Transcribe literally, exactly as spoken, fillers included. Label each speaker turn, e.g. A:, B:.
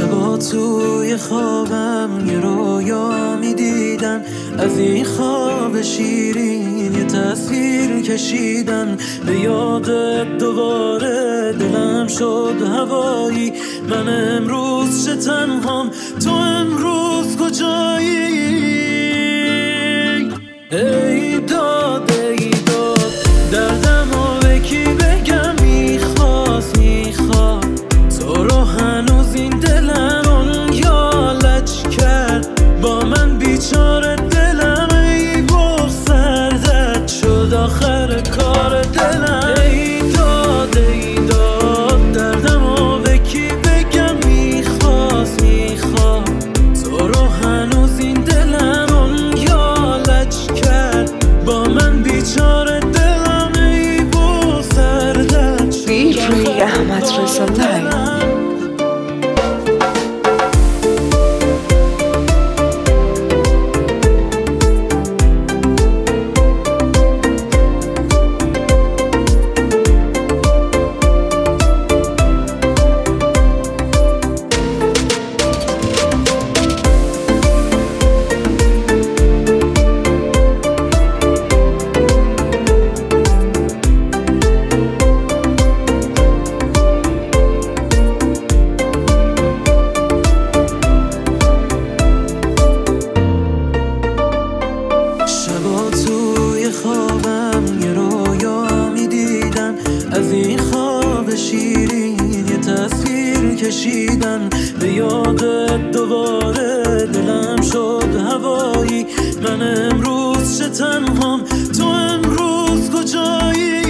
A: شبا توی خوابم یه رویا میدیدم، از این خواب شیرین یه تصویر کشیدم. به یادت دوباره دلم شد هوایی، من امروز چه تنهام، تو امروز کجایی؟ ای داد ای داد دردم و به کی بگم، میخواست میخواد تو رو هنوز این دلم اون یا لج کرد با من بیچاره دلم. ای بغ سردت شد آخر کار دلم. ای داد ای داد دردم و به کی بگم، میخواست میخواد تو رو هنوز این دلم اون یا لج کرد با من بیچاره دلم. ای بغ سردت شد آخر کار دلم. شبا توی خوابم یه رویا میدیدم، از این خواب شیرین یه تصویر کشیدم. به یادت دوباره دلم شد هوایی، من امروز چه تنهام، تو امروز کجایی؟